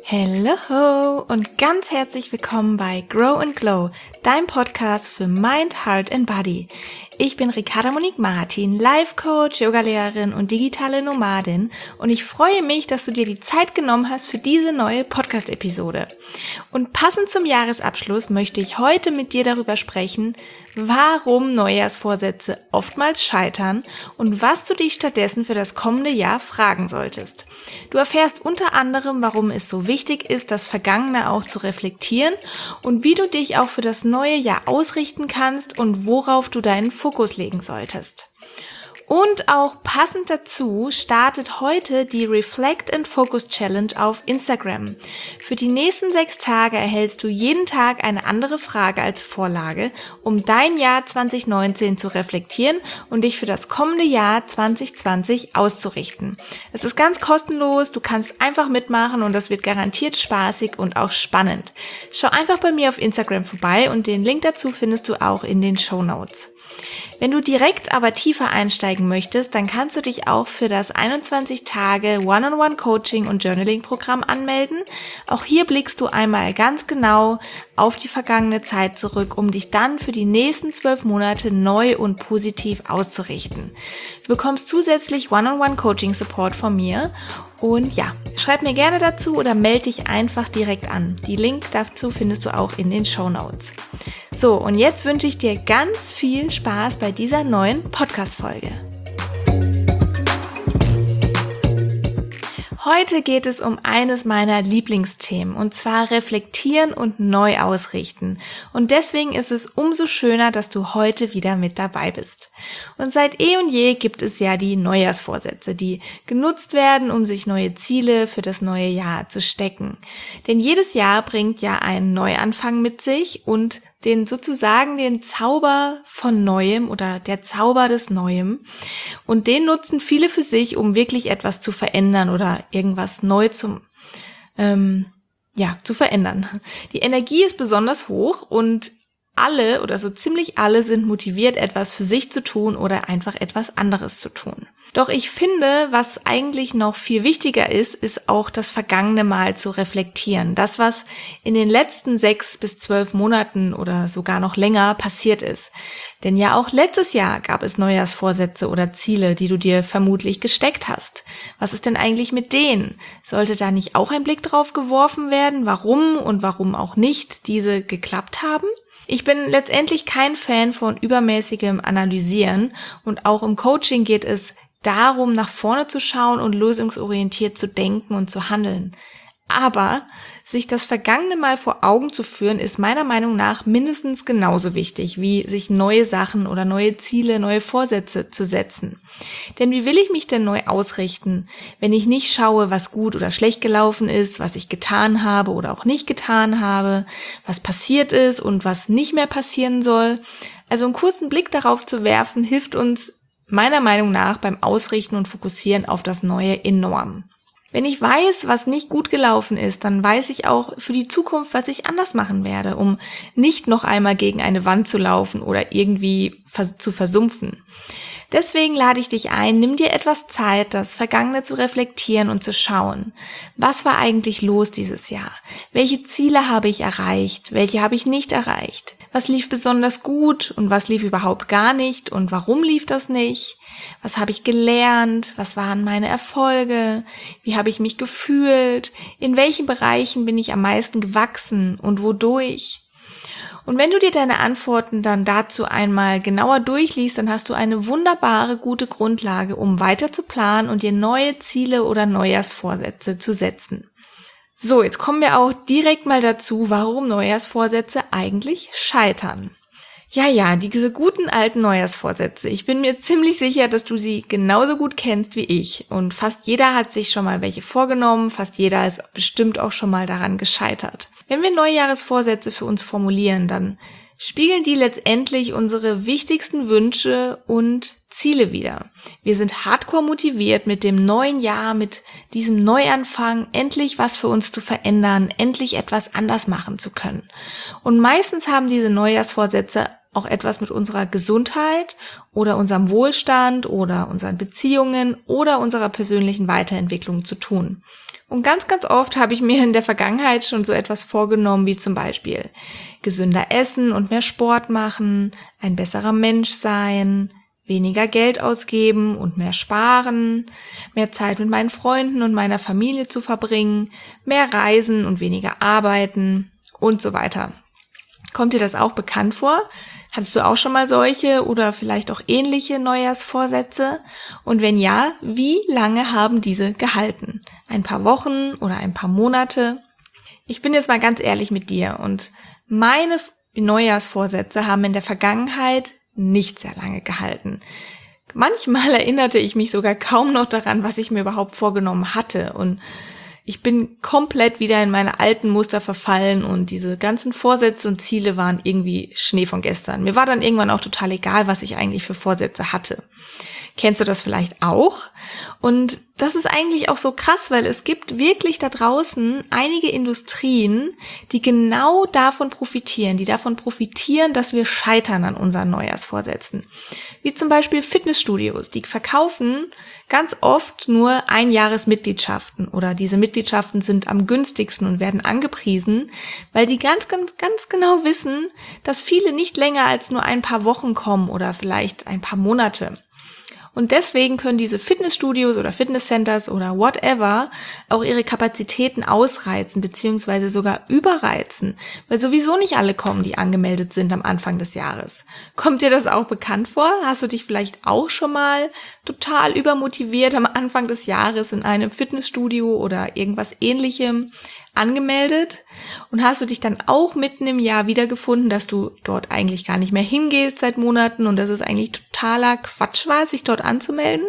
Hello und ganz herzlich willkommen bei Grow and Glow, dein Podcast für Mind, Heart and Body. Ich bin Ricarda Monique Martin, Life Coach, Yogalehrerin und digitale Nomadin und ich freue mich, dass du dir die Zeit genommen hast für diese neue Podcast-Episode. Und passend zum Jahresabschluss möchte ich heute mit dir darüber sprechen, warum Neujahrsvorsätze oftmals scheitern und was du dich stattdessen für das kommende Jahr fragen solltest. Du erfährst unter anderem, warum es so wichtig ist, das Vergangene auch zu reflektieren und wie du dich auch für das neue Jahr ausrichten kannst und worauf du deinen Fokus legen solltest. Und auch passend dazu startet heute die Reflect and Focus Challenge auf Instagram. Für die nächsten 6 Tage erhältst du jeden Tag eine andere Frage als Vorlage, um dein Jahr 2019 zu reflektieren und dich für das kommende Jahr 2020 auszurichten. Es ist ganz kostenlos, du kannst einfach mitmachen und das wird garantiert spaßig und auch spannend. Schau einfach bei mir auf Instagram vorbei und den Link dazu findest du auch in den Shownotes. Wenn du direkt aber tiefer einsteigen möchtest, dann kannst du dich auch für das 21 Tage One-on-One-Coaching und Journaling-Programm anmelden. Auch hier blickst du einmal ganz genau auf die vergangene Zeit zurück, um dich dann für die nächsten 12 Monate neu und positiv auszurichten. Du bekommst zusätzlich One-on-One-Coaching-Support von mir. Und ja, schreib mir gerne dazu oder melde dich einfach direkt an. Die Link dazu findest du auch in den Shownotes. So, und jetzt wünsche ich dir ganz viel Spaß bei dieser neuen Podcast-Folge. Heute geht es um eines meiner Lieblingsthemen, und zwar reflektieren und neu ausrichten. Und deswegen ist es umso schöner, dass du heute wieder mit dabei bist. Und seit eh und je gibt es ja die Neujahrsvorsätze, die genutzt werden, um sich neue Ziele für das neue Jahr zu stecken. Denn jedes Jahr bringt ja einen Neuanfang mit sich und den Zauber von Neuem oder der Zauber des Neuem. Und den nutzen viele für sich, um wirklich etwas zu verändern oder irgendwas neu zu verändern. Die Energie ist besonders hoch und alle oder so ziemlich alle sind motiviert, etwas für sich zu tun oder einfach etwas anderes zu tun. Doch ich finde, was eigentlich noch viel wichtiger ist auch das vergangene Mal zu reflektieren. Das, was in den letzten 6 bis 12 Monaten oder sogar noch länger passiert ist. Denn ja auch letztes Jahr gab es Neujahrsvorsätze oder Ziele, die du dir vermutlich gesteckt hast. Was ist denn eigentlich mit denen? Sollte da nicht auch ein Blick drauf geworfen werden, warum und warum auch nicht diese geklappt haben? Ich bin letztendlich kein Fan von übermäßigem Analysieren und auch im Coaching geht es darum, nach vorne zu schauen und lösungsorientiert zu denken und zu handeln. Aber sich das Vergangene mal vor Augen zu führen, ist meiner Meinung nach mindestens genauso wichtig, wie sich neue Sachen oder neue Ziele, neue Vorsätze zu setzen. Denn wie will ich mich denn neu ausrichten, wenn ich nicht schaue, was gut oder schlecht gelaufen ist, was ich getan habe oder auch nicht getan habe, was passiert ist und was nicht mehr passieren soll? Also einen kurzen Blick darauf zu werfen, hilft uns meiner Meinung nach beim Ausrichten und Fokussieren auf das Neue enorm. Wenn ich weiß, was nicht gut gelaufen ist, dann weiß ich auch für die Zukunft, was ich anders machen werde, um nicht noch einmal gegen eine Wand zu laufen oder irgendwie zu versumpfen. Deswegen lade ich dich ein, nimm dir etwas Zeit, das Vergangene zu reflektieren und zu schauen. Was war eigentlich los dieses Jahr? Welche Ziele habe ich erreicht? Welche habe ich nicht erreicht? Was lief besonders gut und was lief überhaupt gar nicht und warum lief das nicht? Was habe ich gelernt? Was waren meine Erfolge? Wie habe ich mich gefühlt? In welchen Bereichen bin ich am meisten gewachsen und wodurch? Und wenn du dir deine Antworten dann dazu einmal genauer durchliest, dann hast du eine wunderbare, gute Grundlage, um weiter zu planen und dir neue Ziele oder Neujahrsvorsätze zu setzen. So, jetzt kommen wir auch direkt mal dazu, warum Neujahrsvorsätze eigentlich scheitern. Ja, diese guten alten Neujahrsvorsätze. Ich bin mir ziemlich sicher, dass du sie genauso gut kennst wie ich. Und fast jeder hat sich schon mal welche vorgenommen, fast jeder ist bestimmt auch schon mal daran gescheitert. Wenn wir Neujahresvorsätze für uns formulieren, dann spiegeln die letztendlich unsere wichtigsten Wünsche und Ziele wider. Wir sind hardcore motiviert mit dem neuen Jahr, mit diesem Neuanfang, endlich was für uns zu verändern, endlich etwas anders machen zu können. Und meistens haben diese Neujahrsvorsätze auch etwas mit unserer Gesundheit oder unserem Wohlstand oder unseren Beziehungen oder unserer persönlichen Weiterentwicklung zu tun. Und ganz, ganz oft habe ich mir in der Vergangenheit schon so etwas vorgenommen, wie zum Beispiel gesünder essen und mehr Sport machen, ein besserer Mensch sein, weniger Geld ausgeben und mehr sparen, mehr Zeit mit meinen Freunden und meiner Familie zu verbringen, mehr reisen und weniger arbeiten und so weiter. Kommt dir das auch bekannt vor? Hattest du auch schon mal solche oder vielleicht auch ähnliche Neujahrsvorsätze? Und wenn ja, wie lange haben diese gehalten? Ein paar Wochen oder ein paar Monate? Ich bin jetzt mal ganz ehrlich mit dir und meine Neujahrsvorsätze haben in der Vergangenheit nicht sehr lange gehalten. Manchmal erinnerte ich mich sogar kaum noch daran, was ich mir überhaupt vorgenommen hatte, und ich bin komplett wieder in meine alten Muster verfallen und diese ganzen Vorsätze und Ziele waren irgendwie Schnee von gestern. Mir war dann irgendwann auch total egal, was ich eigentlich für Vorsätze hatte. Kennst du das vielleicht auch? Und das ist eigentlich auch so krass, weil es gibt wirklich da draußen einige Industrien, die genau davon profitieren, dass wir scheitern an unseren Neujahrsvorsätzen. Wie zum Beispiel Fitnessstudios, die verkaufen ganz oft nur Einjahresmitgliedschaften oder diese Mitgliedschaften sind am günstigsten und werden angepriesen, weil die ganz genau wissen, dass viele nicht länger als nur ein paar Wochen kommen oder vielleicht ein paar Monate. Und deswegen können diese Fitnessstudios oder Fitnesscenters oder whatever auch ihre Kapazitäten ausreizen beziehungsweise sogar überreizen, weil sowieso nicht alle kommen, die angemeldet sind am Anfang des Jahres. Kommt dir das auch bekannt vor? Hast du dich vielleicht auch schon mal total übermotiviert am Anfang des Jahres in einem Fitnessstudio oder irgendwas Ähnlichem angemeldet? Und hast du dich dann auch mitten im Jahr wiedergefunden, dass du dort eigentlich gar nicht mehr hingehst seit Monaten und dass es eigentlich totaler Quatsch war, sich dort anzumelden?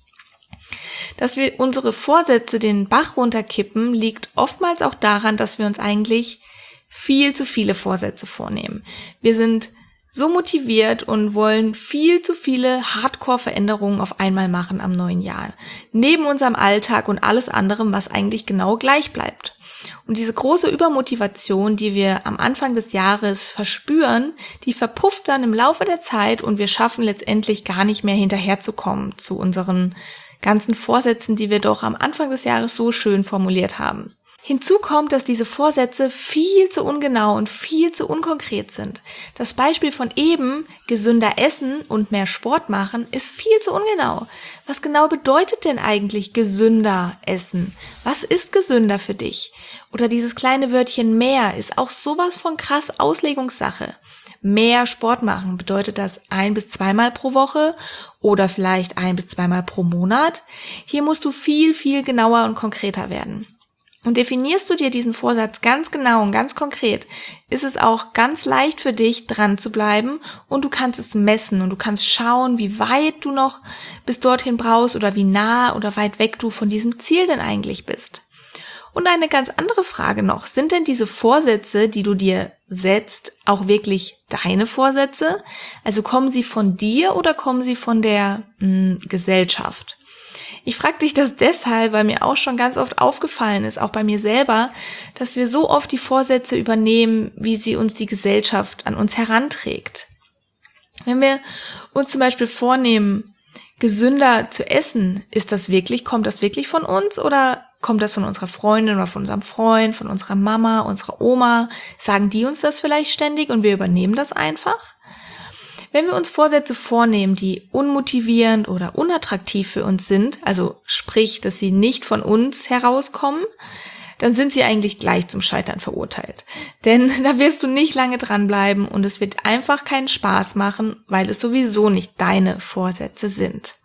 Dass wir unsere Vorsätze den Bach runterkippen, liegt oftmals auch daran, dass wir uns eigentlich viel zu viele Vorsätze vornehmen. Wir sind so motiviert und wollen viel zu viele Hardcore-Veränderungen auf einmal machen am neuen Jahr. Neben unserem Alltag und alles anderem, was eigentlich genau gleich bleibt. Und diese große Übermotivation, die wir am Anfang des Jahres verspüren, die verpufft dann im Laufe der Zeit und wir schaffen letztendlich gar nicht mehr hinterherzukommen zu unseren ganzen Vorsätzen, die wir doch am Anfang des Jahres so schön formuliert haben. Hinzu kommt, dass diese Vorsätze viel zu ungenau und viel zu unkonkret sind. Das Beispiel von eben, gesünder essen und mehr Sport machen, ist viel zu ungenau. Was genau bedeutet denn eigentlich gesünder essen? Was ist gesünder für dich? Oder dieses kleine Wörtchen mehr ist auch sowas von krass Auslegungssache. Mehr Sport machen, bedeutet das 1 bis 2 Mal pro Woche oder vielleicht 1 bis 2 Mal pro Monat? Hier musst du viel, viel genauer und konkreter werden. Und definierst du dir diesen Vorsatz ganz genau und ganz konkret, ist es auch ganz leicht für dich, dran zu bleiben und du kannst es messen und du kannst schauen, wie weit du noch bis dorthin brauchst oder wie nah oder weit weg du von diesem Ziel denn eigentlich bist. Und eine ganz andere Frage noch, sind denn diese Vorsätze, die du dir setzt, auch wirklich deine Vorsätze? Also kommen sie von dir oder kommen sie von der Gesellschaft? Ich frage dich das deshalb, weil mir auch schon ganz oft aufgefallen ist, auch bei mir selber, dass wir so oft die Vorsätze übernehmen, wie sie uns die Gesellschaft an uns heranträgt. Wenn wir uns zum Beispiel vornehmen, gesünder zu essen, kommt das wirklich von uns oder kommt das von unserer Freundin oder von unserem Freund, von unserer Mama, unserer Oma? Sagen die uns das vielleicht ständig und wir übernehmen das einfach? Wenn wir uns Vorsätze vornehmen, die unmotivierend oder unattraktiv für uns sind, also sprich, dass sie nicht von uns herauskommen, dann sind sie eigentlich gleich zum Scheitern verurteilt. Denn da wirst du nicht lange dranbleiben und es wird einfach keinen Spaß machen, weil es sowieso nicht deine Vorsätze sind.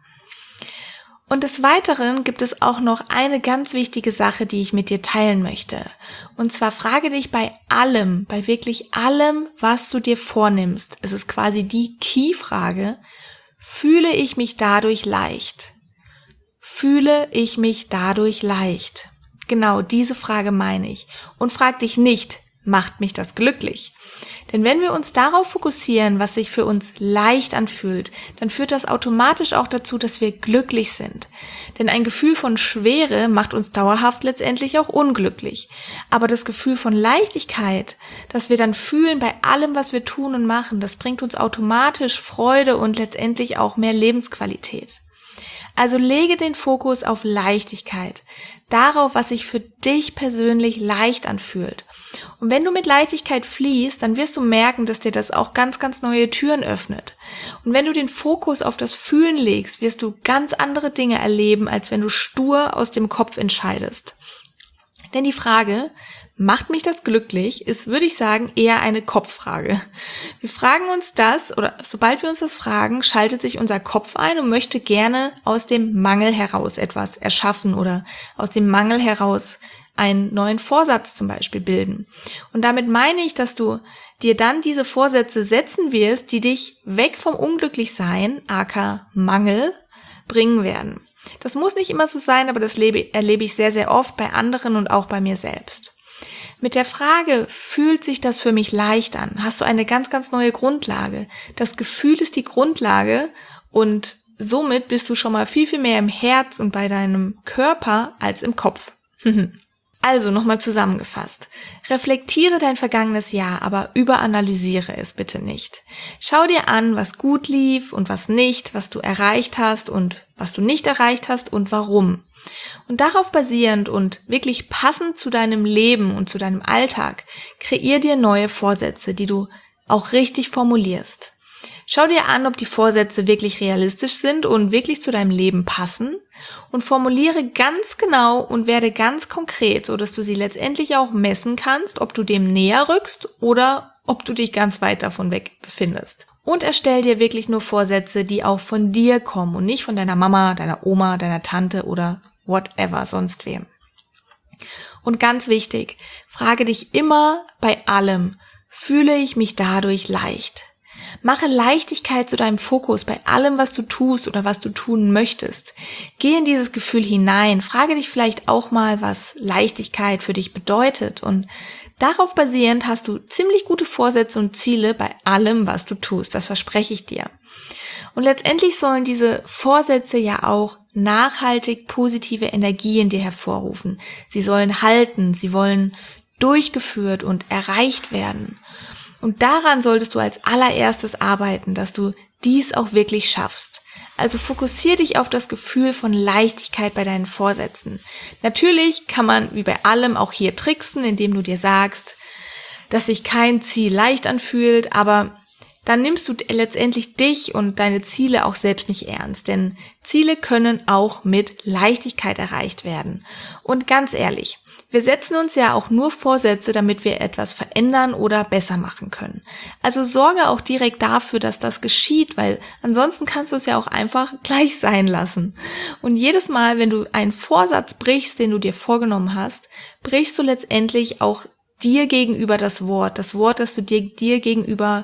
Und des Weiteren gibt es auch noch eine ganz wichtige Sache, die ich mit dir teilen möchte. Und zwar frage dich bei wirklich allem, was du dir vornimmst. Es ist quasi die Key-Frage. Fühle ich mich dadurch leicht? Fühle ich mich dadurch leicht? Genau diese Frage meine ich. Und frag dich nicht, macht mich das glücklich? Denn wenn wir uns darauf fokussieren, was sich für uns leicht anfühlt, dann führt das automatisch auch dazu, dass wir glücklich sind. Denn ein Gefühl von Schwere macht uns dauerhaft letztendlich auch unglücklich. Aber das Gefühl von Leichtigkeit, das wir dann fühlen bei allem, was wir tun und machen, das bringt uns automatisch Freude und letztendlich auch mehr Lebensqualität. Also lege den Fokus auf Leichtigkeit, darauf, was sich für dich persönlich leicht anfühlt. Und wenn du mit Leichtigkeit fließt, dann wirst du merken, dass dir das auch ganz, ganz neue Türen öffnet. Und wenn du den Fokus auf das Fühlen legst, wirst du ganz andere Dinge erleben, als wenn du stur aus dem Kopf entscheidest. Denn die Frage, macht mich das glücklich, ist, würde ich sagen, eher eine Kopffrage. Wir fragen uns das, oder sobald wir uns das fragen, schaltet sich unser Kopf ein und möchte gerne aus dem Mangel heraus etwas erschaffen oder aus dem Mangel heraus einen neuen Vorsatz zum Beispiel bilden. Und damit meine ich, dass du dir dann diese Vorsätze setzen wirst, die dich weg vom Unglücklichsein, aka Mangel, bringen werden. Das muss nicht immer so sein, aber das erlebe ich sehr, sehr oft bei anderen und auch bei mir selbst. Mit der Frage, fühlt sich das für mich leicht an, hast du eine ganz, ganz neue Grundlage. Das Gefühl ist die Grundlage und somit bist du schon mal viel, viel mehr im Herz und bei deinem Körper als im Kopf. Also nochmal zusammengefasst. Reflektiere dein vergangenes Jahr, aber überanalysiere es bitte nicht. Schau dir an, was gut lief und was nicht, was du erreicht hast und was du nicht erreicht hast und warum. Und darauf basierend und wirklich passend zu deinem Leben und zu deinem Alltag, kreier dir neue Vorsätze, die du auch richtig formulierst. Schau dir an, ob die Vorsätze wirklich realistisch sind und wirklich zu deinem Leben passen und formuliere ganz genau und werde ganz konkret, so dass du sie letztendlich auch messen kannst, ob du dem näher rückst oder ob du dich ganz weit davon weg befindest. Und erstell dir wirklich nur Vorsätze, die auch von dir kommen und nicht von deiner Mama, deiner Oma, deiner Tante oder whatever, sonst wem. Und ganz wichtig, frage dich immer bei allem, fühle ich mich dadurch leicht? Mache Leichtigkeit zu deinem Fokus bei allem, was du tust oder was du tun möchtest. Geh in dieses Gefühl hinein, frage dich vielleicht auch mal, was Leichtigkeit für dich bedeutet und darauf basierend hast du ziemlich gute Vorsätze und Ziele bei allem, was du tust, das verspreche ich dir. Und letztendlich sollen diese Vorsätze ja auch nachhaltig positive Energie in dir hervorrufen. Sie sollen halten, sie wollen durchgeführt und erreicht werden. Und daran solltest du als allererstes arbeiten, dass du dies auch wirklich schaffst. Also fokussier dich auf das Gefühl von Leichtigkeit bei deinen Vorsätzen. Natürlich kann man wie bei allem auch hier tricksen, indem du dir sagst, dass sich kein Ziel leicht anfühlt, aber dann nimmst du letztendlich dich und deine Ziele auch selbst nicht ernst, denn Ziele können auch mit Leichtigkeit erreicht werden. Und ganz ehrlich, wir setzen uns ja auch nur Vorsätze, damit wir etwas verändern oder besser machen können. Also sorge auch direkt dafür, dass das geschieht, weil ansonsten kannst du es ja auch einfach gleich sein lassen. Und jedes Mal, wenn du einen Vorsatz brichst, den du dir vorgenommen hast, brichst du letztendlich auch dir gegenüber das Wort, das du dir gegenüber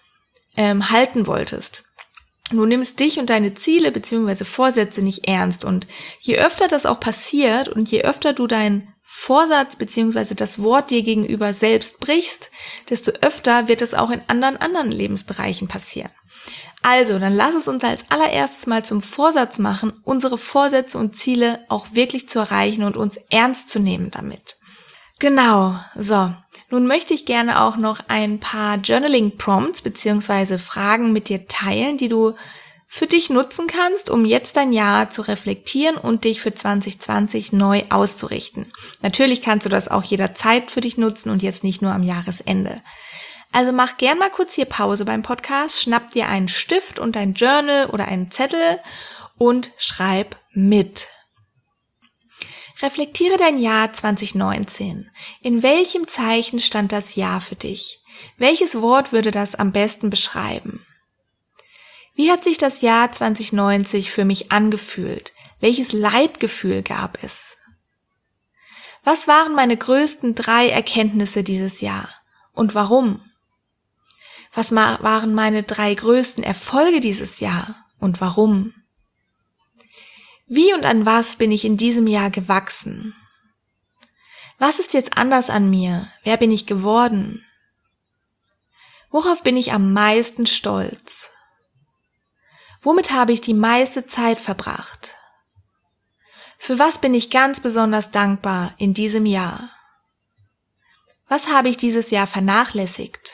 halten wolltest. Du nimmst dich und deine Ziele bzw. Vorsätze nicht ernst und je öfter das auch passiert und je öfter du deinen Vorsatz bzw. das Wort dir gegenüber selbst brichst, desto öfter wird es auch in anderen Lebensbereichen passieren. Also, dann lass es uns als allererstes mal zum Vorsatz machen, unsere Vorsätze und Ziele auch wirklich zu erreichen und uns ernst zu nehmen damit. Genau, so. Nun möchte ich gerne auch noch ein paar Journaling-Prompts bzw. Fragen mit dir teilen, die du für dich nutzen kannst, um jetzt dein Jahr zu reflektieren und dich für 2020 neu auszurichten. Natürlich kannst du das auch jederzeit für dich nutzen und jetzt nicht nur am Jahresende. Also mach gern mal kurz hier Pause beim Podcast, schnapp dir einen Stift und ein Journal oder einen Zettel und schreib mit. Reflektiere dein Jahr 2019. In welchem Zeichen stand das Jahr für dich? Welches Wort würde das am besten beschreiben? Wie hat sich das Jahr 2090 für mich angefühlt? Welches Leitgefühl gab es? Was waren meine größten 3 Erkenntnisse dieses Jahr? Und warum? Was waren meine 3 größten Erfolge dieses Jahr? Und warum? Wie und an was bin ich in diesem Jahr gewachsen? Was ist jetzt anders an mir? Wer bin ich geworden? Worauf bin ich am meisten stolz? Womit habe ich die meiste Zeit verbracht? Für was bin ich ganz besonders dankbar in diesem Jahr? Was habe ich dieses Jahr vernachlässigt?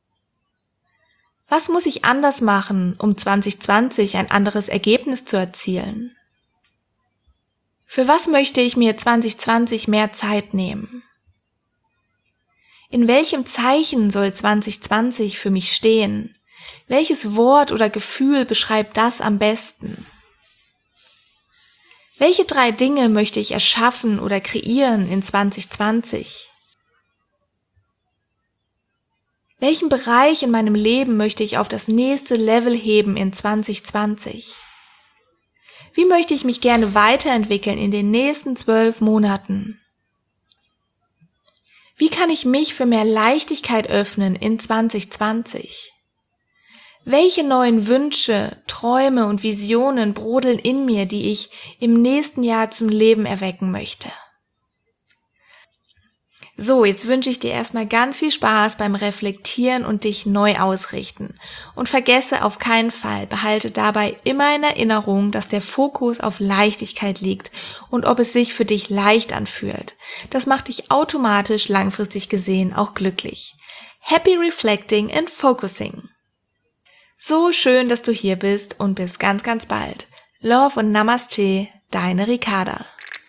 Was muss ich anders machen, um 2020 ein anderes Ergebnis zu erzielen? Für was möchte ich mir 2020 mehr Zeit nehmen? In welchem Zeichen soll 2020 für mich stehen? Welches Wort oder Gefühl beschreibt das am besten? Welche 3 Dinge möchte ich erschaffen oder kreieren in 2020? Welchen Bereich in meinem Leben möchte ich auf das nächste Level heben in 2020? Wie möchte ich mich gerne weiterentwickeln in den nächsten 12 Monaten? Wie kann ich mich für mehr Leichtigkeit öffnen in 2020? Welche neuen Wünsche, Träume und Visionen brodeln in mir, die ich im nächsten Jahr zum Leben erwecken möchte? So, jetzt wünsche ich dir erstmal ganz viel Spaß beim Reflektieren und dich neu ausrichten. Und vergesse auf keinen Fall, behalte dabei immer in Erinnerung, dass der Fokus auf Leichtigkeit liegt und ob es sich für dich leicht anfühlt. Das macht dich automatisch langfristig gesehen auch glücklich. Happy Reflecting and Focusing. So schön, dass du hier bist und bis ganz, ganz bald. Love und Namaste, deine Ricarda.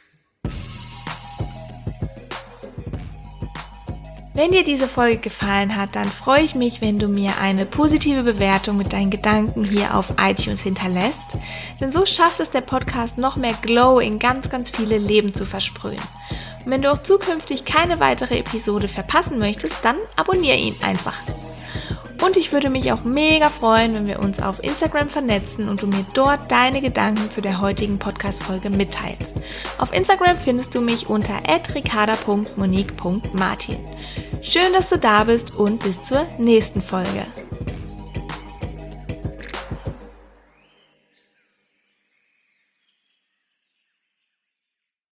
Wenn dir diese Folge gefallen hat, dann freue ich mich, wenn du mir eine positive Bewertung mit deinen Gedanken hier auf iTunes hinterlässt, denn so schafft es der Podcast noch mehr Glow in ganz, ganz viele Leben zu versprühen. Und wenn du auch zukünftig keine weitere Episode verpassen möchtest, dann abonniere ihn einfach. Und ich würde mich auch mega freuen, wenn wir uns auf Instagram vernetzen und du mir dort deine Gedanken zu der heutigen Podcast-Folge mitteilst. Auf Instagram findest du mich unter @ricarda.monique.martin. Schön, dass du da bist und bis zur nächsten Folge.